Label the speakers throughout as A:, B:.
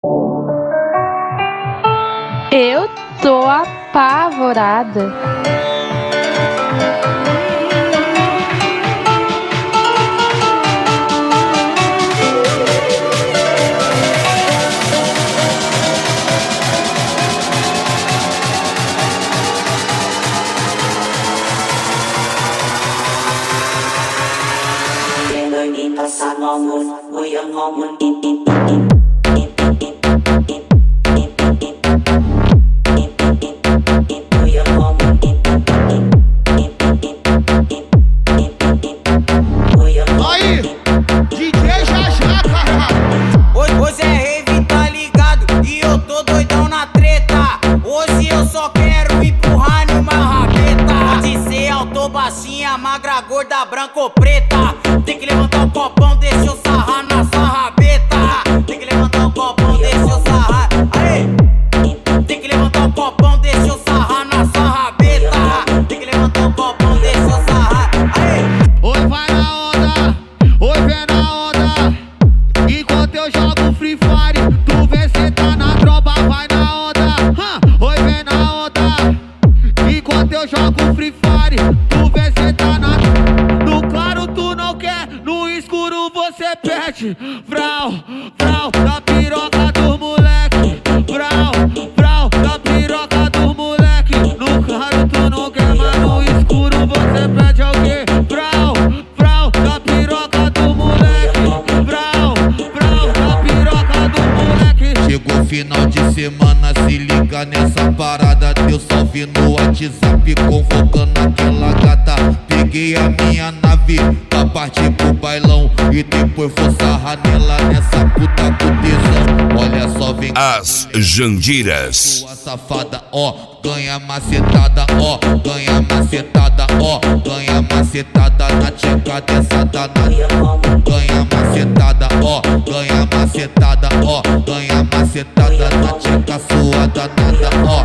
A: Eu tô apavorada.
B: Aí, DJ Jajá, caralho.
C: Hoje é rave, tá ligado? E eu tô doidão na treta. Hoje eu só quero empurrar numa rabeta. Pode ser alto, baixinha, magra, gorda, branca ou preta. Tem que levantar o copão, deixa eu sarrar na sua rabeta. Tem que levantar o copão, deixa eu sarrar. Aê! Tem que levantar o copão, deixa eu sarrar na sua rabeta. Tem que levantar o copão, deixa eu sarrar. Aê!
B: Oi, vai na onda, oi, vem na onda. Enquanto eu jogo Free Fire, tu vê cê tá na tropa, vai na onda. Oi, vem na onda. Enquanto eu jogo Free Fire, tu vê cê tá na. No claro tu não quer, no escuro você perde. Vrau, vrau, da piroca do moleque. Vrau, vrau, da piroca do moleque. No claro tu não quer, mas no escuro você perde alguém. Vrau, vrau, da piroca do moleque. Vrau, vrau, da piroca do moleque.
D: Chegou final de semana, se liga nessa parada. Deu salve no WhatsApp, convocando aquela gata. Peguei a minha nave pra partir pro bailão e depois vou sarrar nela nessa puta com tesão. Olha só, vem
E: As Jandiras.
D: sua safada, ó, ganha macetada, ó, ganha macetada, ó, ganha macetada na tcheca dessa danada. Ganha macetada, ó, ganha macetada, ó, ganha macetada na tcheca sua danada, ó.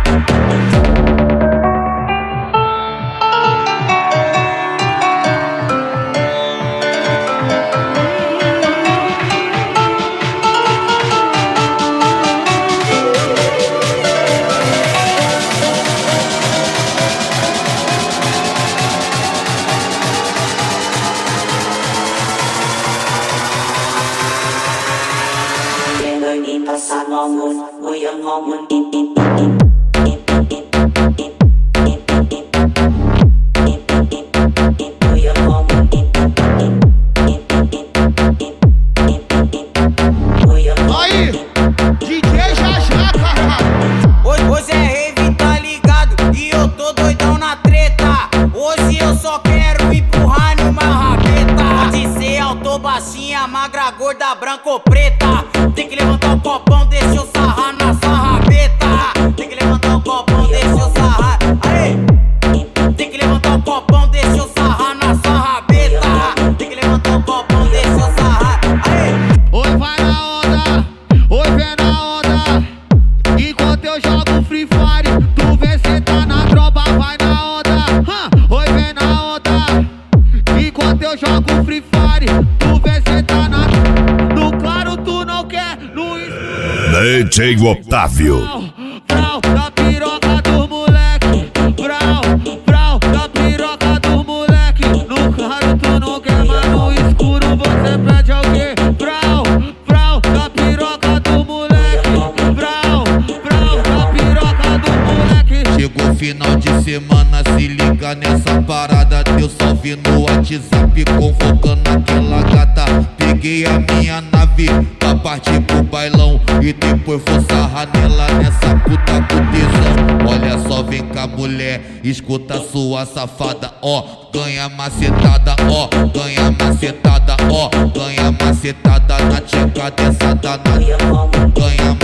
B: Aí, DJ Jajá, caralho.
C: Hoje é rave, tá ligado? E eu tô doidão na treta. Hoje eu só quero empurrar numa rabeta. Pode ser alto, baixinha, magra, gorda, branca ou preta. Tem que levantar o copão, deixa eu sarrar na sua rabeta. Tem que levantar o copão, deixa eu sarrar. Aê! Tem que levantar o copão, deixa eu sarrar na sua rabeta. Tem que levantar o copão, deixa eu sarrar. Aê!
B: Oi, vai na onda, oi, vem na onda. Enquanto eu jogo Free Fire, tu vê cê tá na tropa, vai na onda. Oi, vem na onda. Enquanto eu jogo Free Fire, tu vê cê tá na. No claro tu não quer, no escuro.
E: DJ Otávio.
B: Vrau, da piroca do moleque. Vrau, vrau, da piroca do moleque. No claro tu não quer, mas no escuro você perde alguém. Vrau, vrau, da piroca do moleque. Vrau, vrau, da piroca do moleque.
D: Chegou final de semana, se liga nessa parada. Deu salve no WhatsApp, convocando aquela gata. Peguei a minha nave pra partir pro bailão e depois vou sarrar nela nessa puta com tesão. Olha só, vem cá, mulher, escuta sua safada, ó, ganha macetada, ó, ganha macetada, ó, ganha macetada na tcheca dessa danada. Ganha